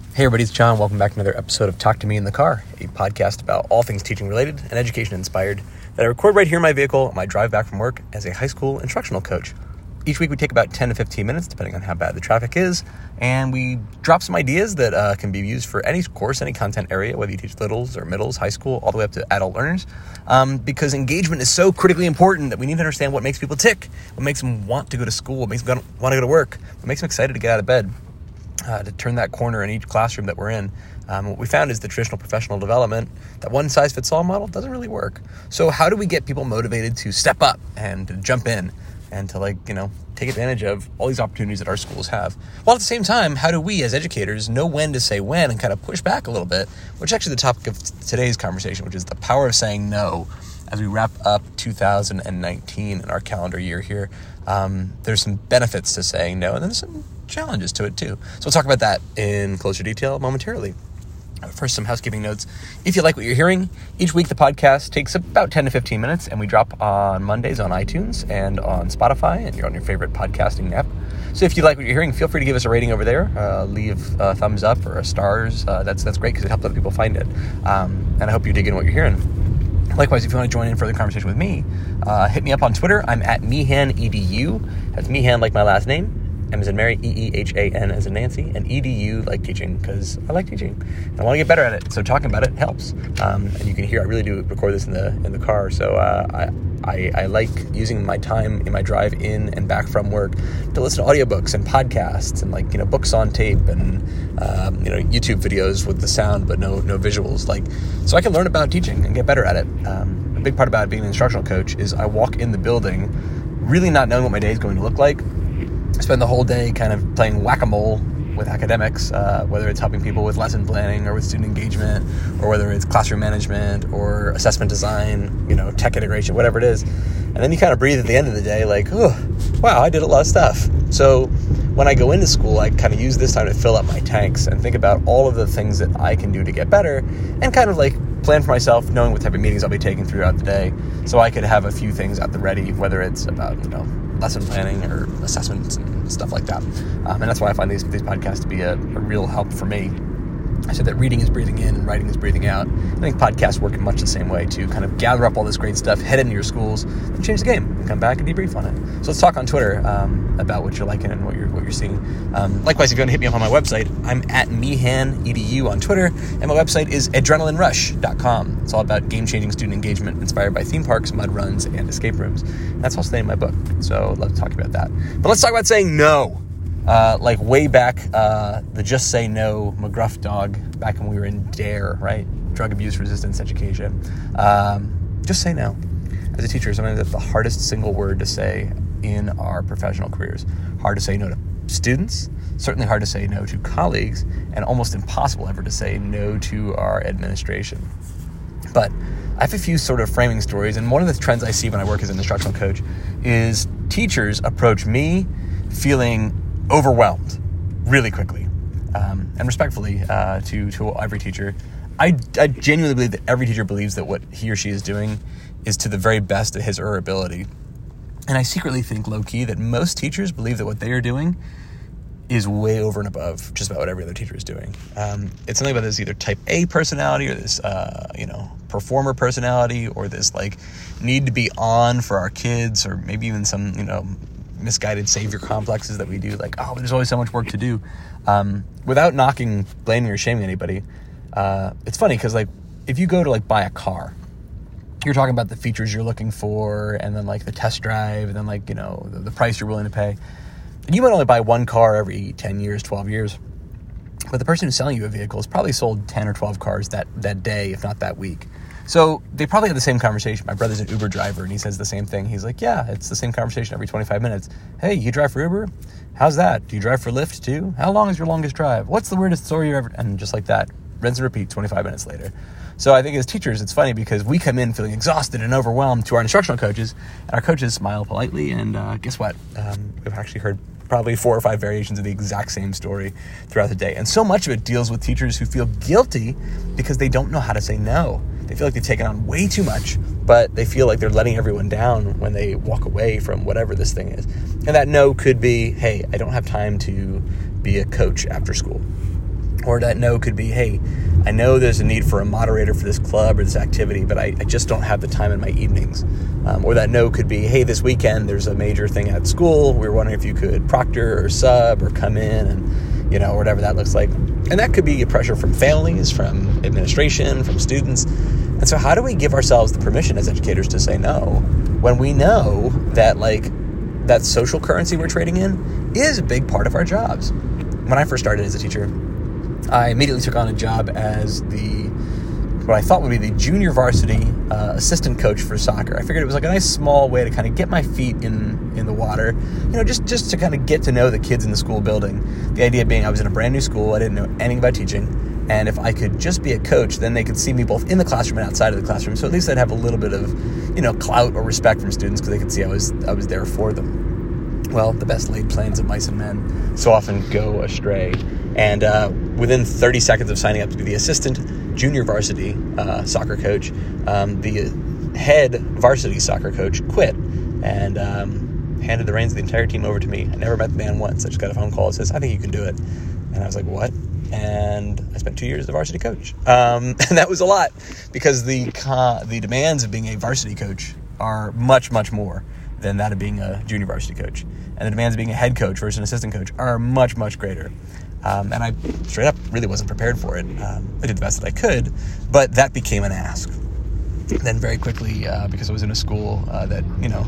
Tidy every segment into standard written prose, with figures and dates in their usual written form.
Hey everybody, it's John. Welcome back to another episode of Talk to Me in the Car, a podcast about all things teaching related and education inspired that I record right here in my vehicle on my drive back from work as a high school instructional coach. Each week we take about 10 to 15 minutes, depending on how bad the traffic is, and we drop some ideas that can be used for any course, any content area, whether you teach littles or middles, high school, all the way up to adult learners, because engagement is so critically important that we need to understand what makes people tick, what makes them want to go to school, what makes them want to go to work, what makes them excited to get out of bed. To turn that corner in each classroom that we're in. What we found is the traditional professional development, that one-size-fits-all model doesn't really work. So how do we get people motivated to step up and to jump in and to take advantage of all these opportunities that our schools have? While at the same time, how do we as educators know when to say when and kind of push back a little bit, which is actually the topic of today's conversation, which is the power of saying no as we wrap up 2019 in our calendar year here. There's some benefits to saying no, and then there's some challenges to it too. So we'll talk about that in closer detail momentarily. First, some housekeeping notes. If you like what you're hearing, each week the podcast takes about 10 to 15 minutes, and we drop on Mondays on iTunes and on Spotify, and you're on your favorite podcasting app. So if you like what you're hearing, feel free to give us a rating over there. Leave a thumbs up or a stars. That's great because it helps other people find it. And I hope you dig in what you're hearing. Likewise, if you want to join in further conversation with me, hit me up on Twitter. I'm at MeehanEDU. That's Meehan like my last name. M as in Mary, EEHAN as in Nancy, and EDU like teaching, because I like teaching. And I want to get better at it, so talking about it helps. And you can hear I really do record this in the car, so I like using my time in my drive in and back from work to listen to audiobooks and podcasts and books on tape and YouTube videos with the sound but no visuals, so I can learn about teaching and get better at it. A big part about being an instructional coach is I walk in the building really not knowing what my day is going to look like. I spend the whole day kind of playing whack-a-mole with academics, whether it's helping people with lesson planning or with student engagement, or whether it's classroom management or assessment design, tech integration, whatever it is. And then you kind of breathe at the end of the day like, oh, wow, I did a lot of stuff. So when I go into school, I kind of use this time to fill up my tanks and think about all of the things that I can do to get better and kind of plan for myself, knowing what type of meetings I'll be taking throughout the day, so I could have a few things at the ready, whether it's about, lesson planning or assessments and stuff like that. And that's why I find these podcasts to be a real help for me. I said that reading is breathing in and writing is breathing out. I think podcasts work in much the same way to kind of gather up all this great stuff, head into your schools, and change the game, and come back and debrief on it. So let's talk on Twitter about what you're liking and what you're seeing. Likewise, if you want to hit me up on my website, I'm at MeehanEDU on Twitter, and my website is adrenalinerush.com. It's all about game-changing student engagement inspired by theme parks, mud runs, and escape rooms. And that's also the name of my book, so I'd love to talk about that. But let's talk about saying no. Way back, the Just Say No McGruff dog, back when we were in DARE, right? Drug Abuse Resistance Education. Just say no. As a teacher, sometimes that's the hardest single word to say in our professional careers. Hard to say no to students, certainly hard to say no to colleagues, and almost impossible ever to say no to our administration. But I have a few sort of framing stories, and one of the trends I see when I work as an instructional coach is teachers approach me feeling overwhelmed really quickly, and respectfully to every teacher. I genuinely believe that every teacher believes that what he or she is doing is to the very best of his or her ability. And I secretly think, low-key, that most teachers believe that what they are doing is way over and above just about what every other teacher is doing. It's something about this either type A personality or this, performer personality, or this, need to be on for our kids, or maybe even some, misguided savior complexes that we do, there's always so much work to do. Without knocking, blaming, or shaming anybody, it's funny because, if you go to, buy a car, you're talking about the features you're looking for, and then, the test drive, and then, the price you're willing to pay. And you might only buy one car every 10 years, 12 years. But the person who's selling you a vehicle has probably sold 10 or 12 cars that day, if not that week. So they probably had the same conversation. My brother's an Uber driver, and he says the same thing. He's like, yeah, it's the same conversation every 25 minutes. Hey, you drive for Uber? How's that? Do you drive for Lyft too? How long is your longest drive? What's the weirdest story you ever... And just like that, rinse and repeat 25 minutes later. So I think as teachers, it's funny because we come in feeling exhausted and overwhelmed to our instructional coaches, and our coaches smile politely, and guess what? We've actually heard probably 4 or 5 variations of the exact same story throughout the day. And so much of it deals with teachers who feel guilty because they don't know how to say no. They feel like they've taken on way too much, but they feel like they're letting everyone down when they walk away from whatever this thing is. And that no could be, hey, I don't have time to be a coach after school. Or that no could be, hey, I know there's a need for a moderator for this club or this activity, but I just don't have the time in my evenings. Or that no could be, hey, this weekend there's a major thing at school. We were wondering if you could proctor or sub or come in and, or whatever that looks like. And that could be a pressure from families, from administration, from students. And so how do we give ourselves the permission as educators to say no when we know that that social currency we're trading in is a big part of our jobs? When I first started as a teacher, I immediately took on a job as what I thought would be the junior varsity assistant coach for soccer. I figured it was like a nice small way to kind of get my feet in the water, just to kind of get to know the kids in the school building. The idea being I was in a brand new school, I didn't know anything about teaching, and if I could just be a coach, then they could see me both in the classroom and outside of the classroom. So at least I'd have a little bit of, clout or respect from students because they could see I was there for them. Well, the best laid plans of mice and men so often go astray. And within 30 seconds of signing up to be the assistant junior varsity soccer coach, the head varsity soccer coach quit and handed the reins of the entire team over to me. I never met the man once. I just got a phone call that says, I think you can do it. And I was like, what? And I spent 2 years as a varsity coach. And that was a lot because the demands of being a varsity coach are much, much more than that of being a junior varsity coach. And the demands of being a head coach versus an assistant coach are much, much greater. And I straight up really wasn't prepared for it. I did the best that I could, but that became an ask. Then very quickly, because I was in a school that,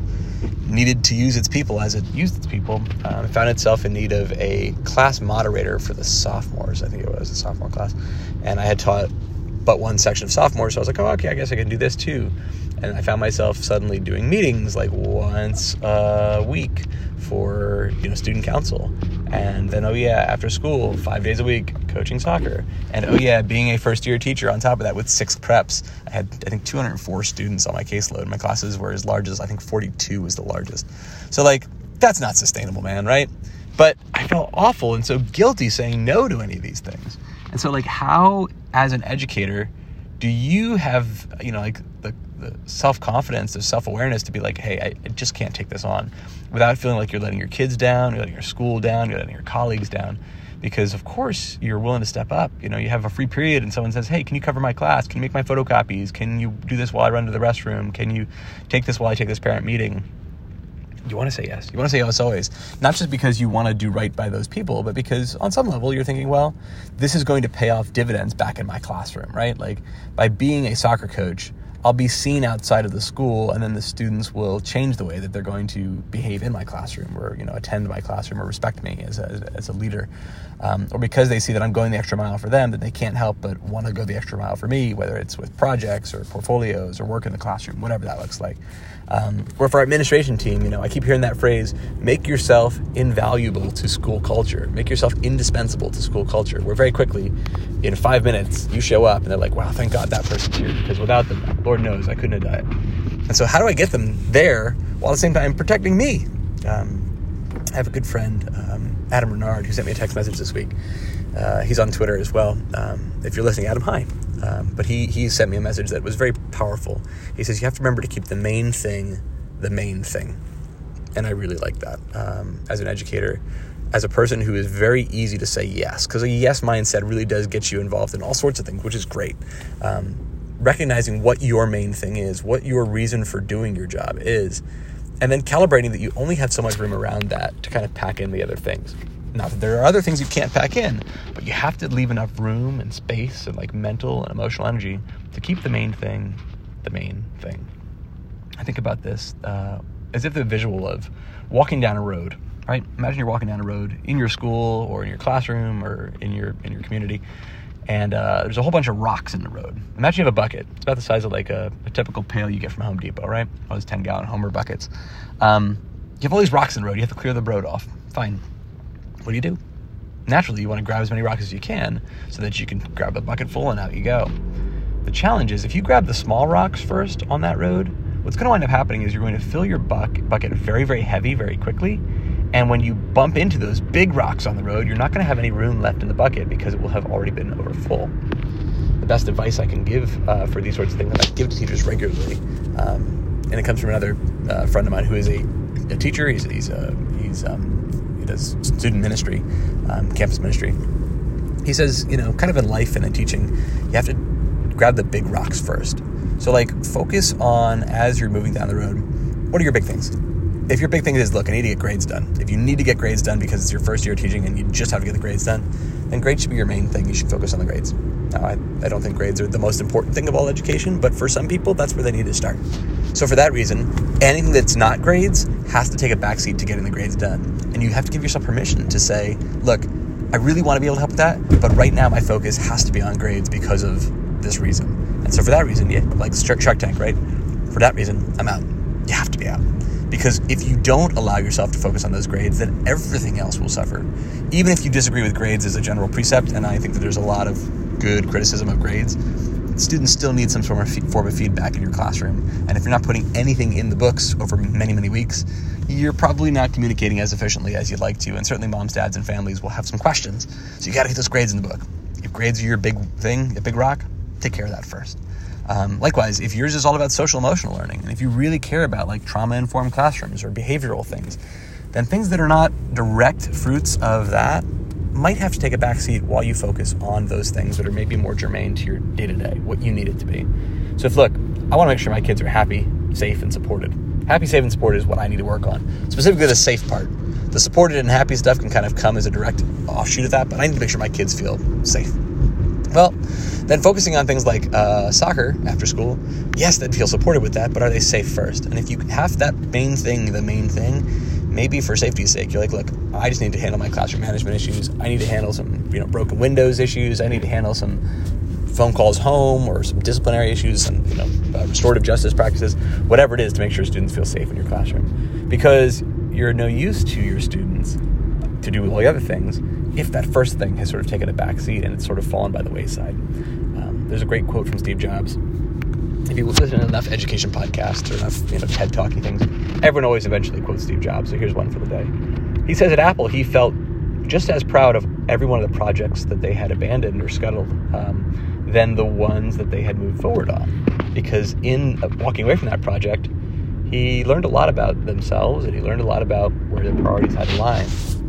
needed to use its people as it used its people, it found itself in need of a class moderator for the sophomores. I think it was a sophomore class. And I had taught but one section of sophomores, so I was like, oh, okay, I guess I can do this too. And I found myself suddenly doing meetings like once a week for, student council. And then, after school, 5 days a week, coaching soccer. And, being a first-year teacher on top of that with 6 preps. I had, 204 students on my caseload. My classes were as large as, 42 was the largest. So, that's not sustainable, man, right? But I felt awful and so guilty saying no to any of these things. And so, how, as an educator, do you have, the self-confidence, the self-awareness to be like, hey, I just can't take this on without feeling like you're letting your kids down, you're letting your school down, you're letting your colleagues down? Because, of course, you're willing to step up. You have a free period and someone says, hey, can you cover my class? Can you make my photocopies? Can you do this while I run to the restroom? Can you take this while I take this parent meeting? You want to say yes. You want to say yes always. Not just because you want to do right by those people, but because on some level you're thinking, well, this is going to pay off dividends back in my classroom, right? By being a soccer coach, I'll be seen outside of the school, and then the students will change the way that they're going to behave in my classroom or, attend my classroom or respect me as a leader. Or because they see that I'm going the extra mile for them, that they can't help but want to go the extra mile for me, whether it's with projects or portfolios or work in the classroom, whatever that looks like. Or for our administration team, I keep hearing that phrase, make yourself invaluable to school culture, make yourself indispensable to school culture, where very quickly, in 5 minutes, you show up and they're like, wow, thank God that person's here, because without them, Lord knows I couldn't have done it. And so how do I get them there while at the same time protecting me? I have a good friend, Adam Renard, who sent me a text message this week. He's on Twitter as well. If you're listening, Adam, hi. But he sent me a message that was very powerful. He says, you have to remember to keep the main thing the main thing. And I really like that. As an educator, as a person who is very easy to say yes, because a yes mindset really does get you involved in all sorts of things, which is great. Recognizing what your main thing is, what your reason for doing your job is, and then calibrating that you only have so much room around that to kind of pack in the other things. Not that there are other things you can't pack in, but you have to leave enough room and space and mental and emotional energy to keep the main thing the main thing. I think about this as if the visual of walking down a road, right? Imagine you're walking down a road in your school or in your classroom or in your community, and there's a whole bunch of rocks in the road. Imagine you have a bucket. It's about the size of a typical pail you get from Home Depot, right? All those 10-gallon Homer buckets. You have all these rocks in the road. You have to clear the road off. Fine. What do? Naturally, you want to grab as many rocks as you can so that you can grab a bucket full and out you go. The challenge is if you grab the small rocks first on that road, what's going to wind up happening is you're going to fill your bucket very, very heavy very quickly. And when you bump into those big rocks on the road, you're not going to have any room left in the bucket because it will have already been over full. The best advice I can give for these sorts of things, and I give to teachers regularly, and it comes from another friend of mine who is a teacher. He does student ministry, campus ministry. he says, kind of in life and in teaching, you have to grab the big rocks first. So focus on, as you're moving down the road, what are your big things? If your big thing is, look, I need to get grades done. If you need to get grades done because it's your first year teaching and you just have to get the grades done, then grades should be your main thing. You should focus on the grades. Now, I don't think grades are the most important thing of all education, but for some people, that's where they need to start. So for that reason, anything that's not grades has to take a backseat to getting the grades done. And you have to give yourself permission to say, look, I really want to be able to help with that, but right now my focus has to be on grades because of this reason. And so for that reason, like Shark Tank, right? For that reason, I'm out. You have to be out. Because if you don't allow yourself to focus on those grades, then everything else will suffer. Even if you disagree with grades as a general precept, and I think that there's a lot of good criticism of grades, students still need some form of feedback in your classroom. And if you're not putting anything in the books over many, many weeks, you're probably not communicating as efficiently as you'd like to. And certainly moms, dads, and families will have some questions. So you got to get those grades in the book. If grades are your big thing, a big rock, take care of that first. Likewise, if yours is all about social emotional learning, and if you really care about trauma-informed classrooms or behavioral things, then things that are not direct fruits of that might have to take a backseat while you focus on those things that are maybe more germane to your day-to-day, what you need it to be. So if, look, I want to make sure my kids are happy, safe, and supported. Happy, safe, and supported is what I need to work on. Specifically the safe part. The supported and happy stuff can kind of come as a direct offshoot of that, but I need to make sure my kids feel safe. Well, then focusing on things like soccer after school, yes, they'd feel supported with that, but are they safe first? And if you have that main thing, maybe for safety's sake, you're like, look, I just need to handle my classroom management issues. I need to handle some, broken windows issues. I need to handle some phone calls home or some disciplinary issues and, restorative justice practices, whatever it is to make sure students feel safe in your classroom. Because you're no use to your students to do all the other things if that first thing has sort of taken a back seat and it's sort of fallen by the wayside. There's a great quote from Steve Jobs. If you listen to enough education podcasts or enough TED Talking things, everyone always eventually quotes Steve Jobs. So here's one for the day. He says at Apple, he felt just as proud of every one of the projects that they had abandoned or scuttled than the ones that they had moved forward on. Because in walking away from that project, he learned a lot about themselves and he learned a lot about where their priorities had to lie.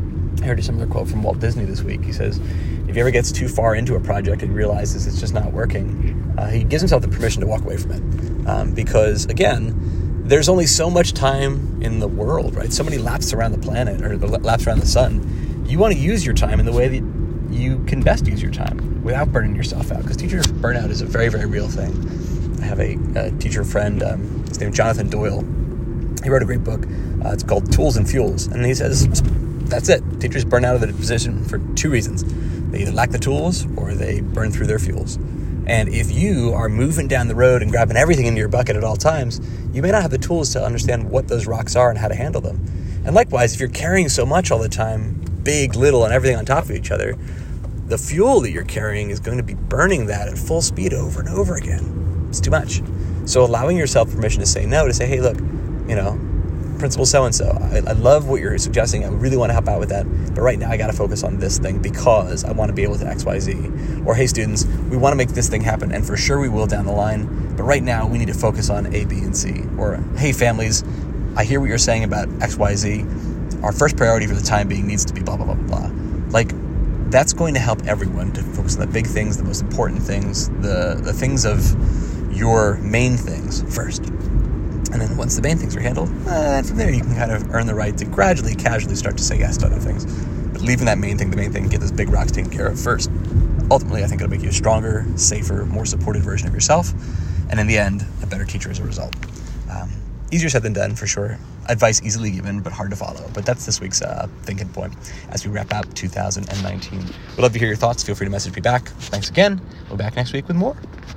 I heard a similar quote from Walt Disney this week. He says, if he ever gets too far into a project and realizes it's just not working, he gives himself the permission to walk away from it. Because, again, there's only so much time in the world, right? So many laps around the planet or laps around the sun. You want to use your time in the way that you can best use your time without burning yourself out. Because teacher burnout is a very, very real thing. I have a teacher friend, his name is Jonathan Doyle. He wrote a great book. It's called Tools and Fuels. And he says, that's it. Teachers burn out of the position for two reasons. They either lack the tools or they burn through their fuels. And if you are moving down the road and grabbing everything into your bucket at all times, you may not have the tools to understand what those rocks are and how to handle them. And likewise, if you're carrying so much all the time, big, little, and everything on top of each other, the fuel that you're carrying is going to be burning that at full speed over and over again. It's too much. So allowing yourself permission to say no, to say, hey, look, Principal so-and-so, I love what you're suggesting. I really want to help out with that. But right now I got to focus on this thing because I want to be able to X, Y, Z. Or, hey, students, we want to make this thing happen. And for sure we will down the line. But right now we need to focus on A, B, and C. Or, hey, families, I hear what you're saying about X, Y, Z. Our first priority for the time being needs to be blah, blah, blah, blah, blah. That's going to help everyone to focus on the big things, the most important things, the things of your main things first. And then once the main things are handled, from there you can kind of earn the right to gradually, casually start to say yes to other things. But leaving that main thing, get those big rocks taken care of first. Ultimately, I think it'll make you a stronger, safer, more supported version of yourself. And in the end, a better teacher as a result. Easier said than done, for sure. Advice easily given, but hard to follow. But that's this week's thinking point as we wrap out 2019. We'd love to hear your thoughts. Feel free to message me back. Thanks again. We'll be back next week with more.